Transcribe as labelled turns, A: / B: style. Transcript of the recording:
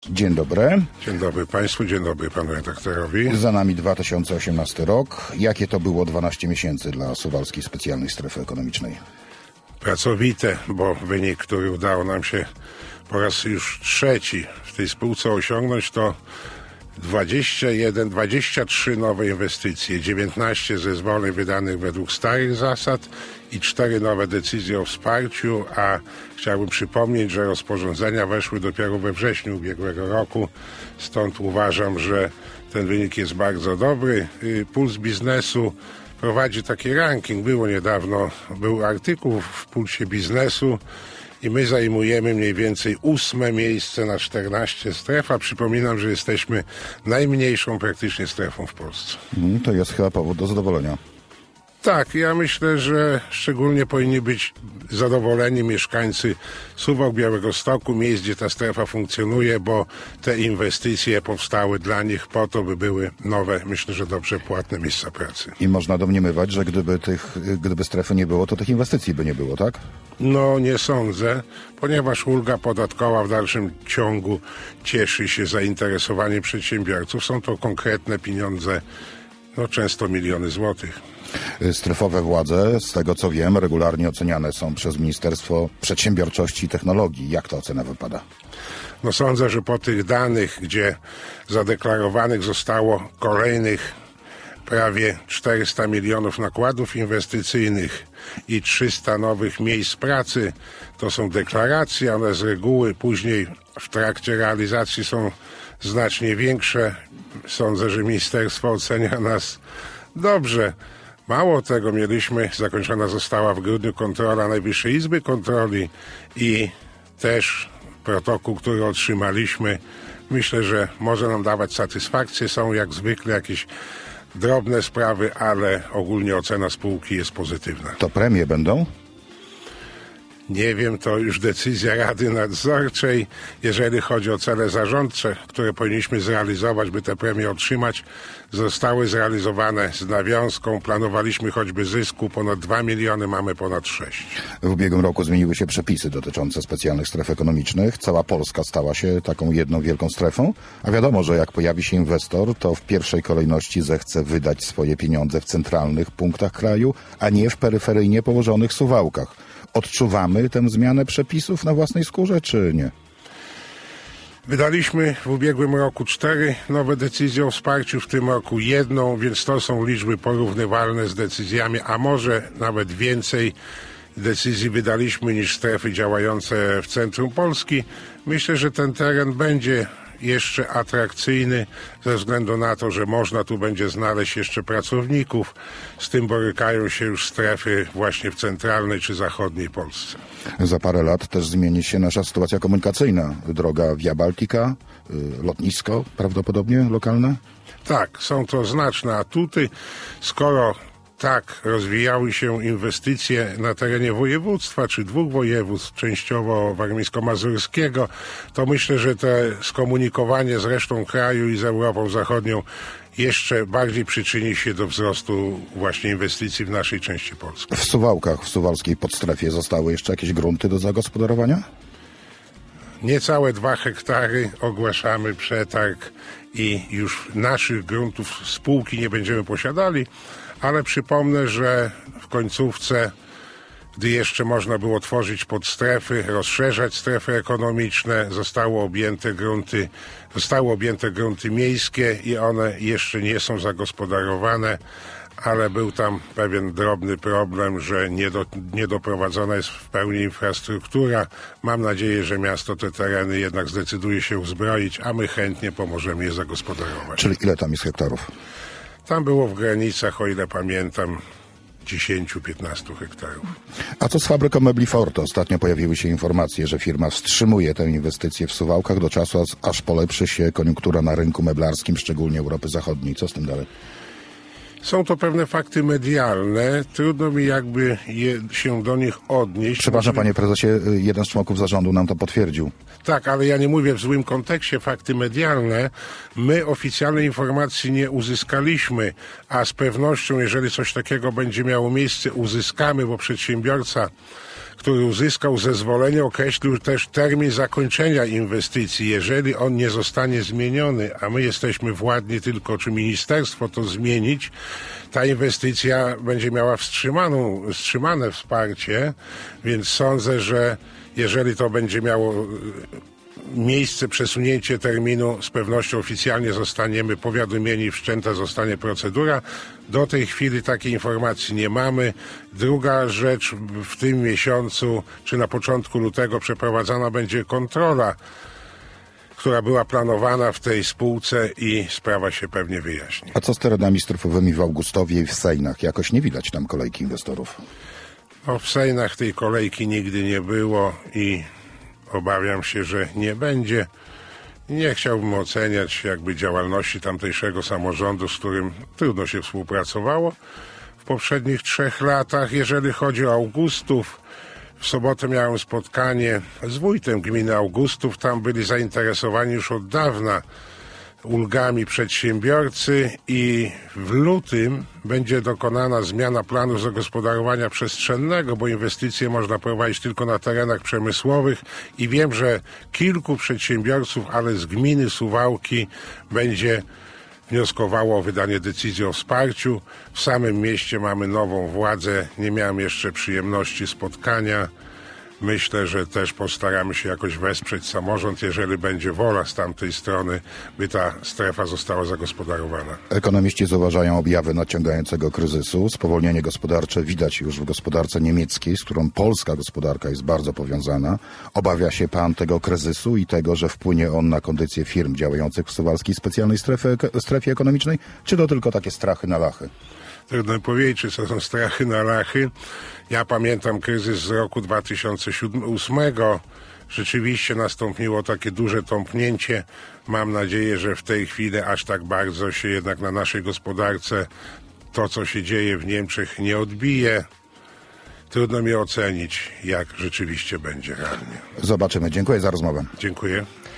A: Dzień dobry.
B: Dzień dobry Państwu, dzień dobry Panu redaktorowi.
A: Za nami 2018 rok. Jakie to było 12 miesięcy dla Suwalskiej Specjalnej Strefy Ekonomicznej?
B: Pracowite, bo wynik, który udało nam się po raz już trzeci w tej spółce osiągnąć, to 23 nowe inwestycje, 19 zezwoleń wydanych według starych zasad i 4 nowe decyzje o wsparciu, a chciałbym przypomnieć, że rozporządzenia weszły dopiero we wrześniu ubiegłego roku, stąd uważam, że ten wynik jest bardzo dobry. Puls Biznesu prowadzi taki ranking, był artykuł w Pulsie Biznesu i my zajmujemy mniej więcej 8. miejsce na 14 stref, a przypominam, że jesteśmy najmniejszą praktycznie strefą w Polsce.
A: To jest chyba powód do zadowolenia.
B: Tak, ja myślę, że szczególnie powinni być zadowoleni mieszkańcy Suwałk, Białegostoku, miejsc, gdzie ta strefa funkcjonuje, bo te inwestycje powstały dla nich po to, by były nowe, myślę, że dobrze płatne miejsca pracy.
A: I można domniemywać, że gdyby strefy nie było, to tych inwestycji by nie było, tak?
B: No, nie sądzę, ponieważ ulga podatkowa w dalszym ciągu cieszy się zainteresowaniem przedsiębiorców. Są to konkretne pieniądze, często miliony złotych.
A: Strefowe władze, z tego co wiem, regularnie oceniane są przez Ministerstwo Przedsiębiorczości i Technologii. Jak ta ocena wypada?
B: Sądzę, że po tych danych, gdzie zadeklarowanych zostało kolejnych prawie 400 milionów nakładów inwestycyjnych i 300 nowych miejsc pracy, to są deklaracje, one z reguły później w trakcie realizacji są znacznie większe. Sądzę, że ministerstwo ocenia nas dobrze. Mało tego, zakończona została w grudniu kontrola Najwyższej Izby Kontroli i też protokół, który otrzymaliśmy, myślę, że może nam dawać satysfakcję. Są jak zwykle jakieś drobne sprawy, ale ogólnie ocena spółki jest pozytywna.
A: To premie będą?
B: Nie wiem, to już decyzja Rady Nadzorczej. Jeżeli chodzi o cele zarządcze, które powinniśmy zrealizować, by te premie otrzymać, zostały zrealizowane z nawiązką. Planowaliśmy choćby zysku ponad 2 miliony, mamy ponad 6.
A: W ubiegłym roku zmieniły się przepisy dotyczące specjalnych stref ekonomicznych. Cała Polska stała się taką jedną wielką strefą, a wiadomo, że jak pojawi się inwestor, to w pierwszej kolejności zechce wydać swoje pieniądze w centralnych punktach kraju, a nie w peryferyjnie położonych Suwałkach. Odczuwamy tę zmianę przepisów na własnej skórze, czy nie?
B: Wydaliśmy w ubiegłym roku 4 nowe decyzje o wsparciu, w tym roku 1, więc to są liczby porównywalne z decyzjami, a może nawet więcej decyzji wydaliśmy niż strefy działające w centrum Polski. Myślę, że ten teren będzie jeszcze atrakcyjny ze względu na to, że można tu będzie znaleźć jeszcze pracowników. Z tym borykają się już strefy właśnie w centralnej czy zachodniej Polsce.
A: Za parę lat też zmieni się nasza sytuacja komunikacyjna. Droga Via Baltica, lotnisko prawdopodobnie lokalne? Tak, są to znaczne atuty. Skoro tak rozwijały się inwestycje na terenie województwa, czy 2 województw, częściowo warmińsko-mazurskiego, to myślę, że te skomunikowanie z resztą kraju i z Europą Zachodnią jeszcze bardziej przyczyni się do wzrostu właśnie inwestycji w naszej części Polski. W Suwałkach, w suwalskiej podstrefie zostały jeszcze jakieś grunty do zagospodarowania?
B: Niecałe 2 hektary ogłaszamy przetarg i już naszych gruntów spółki nie będziemy posiadali, ale przypomnę, że w końcówce, gdy jeszcze można było tworzyć podstrefy, rozszerzać strefy ekonomiczne, zostały objęte grunty miejskie i one jeszcze nie są zagospodarowane, ale był tam pewien drobny problem, że niedoprowadzona jest w pełni infrastruktura. Mam nadzieję, że miasto te tereny jednak zdecyduje się uzbroić, a my chętnie pomożemy je zagospodarować.
A: Czyli ile tam jest hektarów?
B: Tam było w granicach, o ile pamiętam, 10-15 hektarów.
A: A co z fabryką mebli Forte? Ostatnio pojawiły się informacje, że firma wstrzymuje tę inwestycję w Suwałkach do czasu, aż polepszy się koniunktura na rynku meblarskim, szczególnie Europy Zachodniej. Co z tym dalej?
B: Są to pewne fakty medialne. Trudno mi się do nich odnieść.
A: Przepraszam, panie prezesie, jeden z członków zarządu nam to potwierdził.
B: Tak, ale ja nie mówię w złym kontekście, fakty medialne. My oficjalnej informacji nie uzyskaliśmy, a z pewnością, jeżeli coś takiego będzie miało miejsce, uzyskamy, bo przedsiębiorca, który uzyskał zezwolenie, określił też termin zakończenia inwestycji. Jeżeli on nie zostanie zmieniony, a my jesteśmy władni tylko, czy ministerstwo to zmienić, ta inwestycja będzie miała wstrzymane wsparcie, więc sądzę, że jeżeli to będzie miało miejsce, przesunięcie terminu, z pewnością oficjalnie zostaniemy powiadomieni, wszczęta zostanie procedura. Do tej chwili takiej informacji nie mamy. Druga rzecz, w tym miesiącu, czy na początku lutego przeprowadzana będzie kontrola, która była planowana w tej spółce i sprawa się pewnie wyjaśni.
A: A co z terenami strefowymi w Augustowie i w Sejnach? Jakoś nie widać tam kolejki inwestorów.
B: No, w Sejnach tej kolejki nigdy nie było i obawiam się, że nie będzie. Nie chciałbym oceniać jakby działalności tamtejszego samorządu, z którym trudno się współpracowało w poprzednich 3 latach. Jeżeli chodzi o Augustów, w sobotę miałem spotkanie z wójtem gminy Augustów. Tam byli zainteresowani już od dawna ulgami przedsiębiorcy i w lutym będzie dokonana zmiana planu zagospodarowania przestrzennego, bo inwestycje można prowadzić tylko na terenach przemysłowych i wiem, że kilku przedsiębiorców, ale z gminy Suwałki będzie wnioskowało o wydanie decyzji o wsparciu. W samym mieście mamy nową władzę, nie miałem jeszcze przyjemności spotkania. Myślę, że też postaramy się jakoś wesprzeć samorząd, jeżeli będzie wola z tamtej strony, by ta strefa została zagospodarowana.
A: Ekonomiści zauważają objawy nadciągającego kryzysu. Spowolnienie gospodarcze widać już w gospodarce niemieckiej, z którą polska gospodarka jest bardzo powiązana. Obawia się pan tego kryzysu i tego, że wpłynie on na kondycję firm działających w suwalskiej specjalnej strefie ekonomicznej? Czy to tylko takie strachy na lachy?
B: Trudno powiedzieć, czy to są strachy na lachy. Ja pamiętam kryzys z roku 2007-2008. Rzeczywiście nastąpiło takie duże tąpnięcie. Mam nadzieję, że w tej chwili aż tak bardzo się jednak na naszej gospodarce to, co się dzieje w Niemczech, nie odbije. Trudno mi ocenić, jak rzeczywiście będzie realnie.
A: Zobaczymy. Dziękuję za rozmowę.
B: Dziękuję.